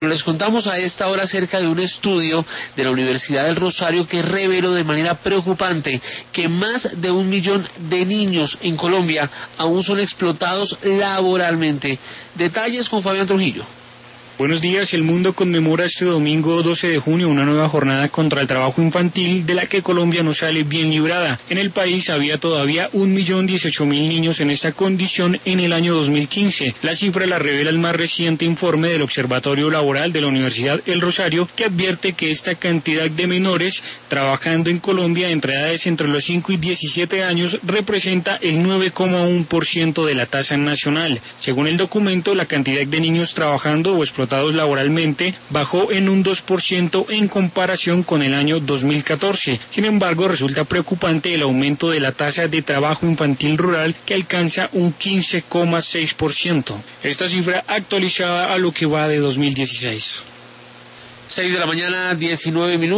Les contamos a esta hora acerca de un estudio de la Universidad del Rosario que reveló de manera preocupante que más de 1 millón de niños en Colombia aún son explotados laboralmente. Detalles con Fabián Trujillo. Buenos días, el mundo conmemora este domingo 12 de junio una nueva jornada contra el trabajo infantil de la que Colombia no sale bien librada. En el país había todavía 1.018.000 niños en esta condición en el año 2015. La cifra la revela el más reciente informe del Observatorio Laboral de la Universidad El Rosario, que advierte que esta cantidad de menores trabajando en Colombia entre edades entre los 5 y 17 años representa el 9,1% de la tasa nacional. Según el documento, la cantidad de niños trabajando o explotados laboralmente bajó en un 2% en comparación con el año 2014. Sin embargo, resulta preocupante el aumento de la tasa de trabajo infantil rural, que alcanza un 15,6%. Esta cifra actualizada a lo que va de 2016. 6 de la mañana, 19 minutos.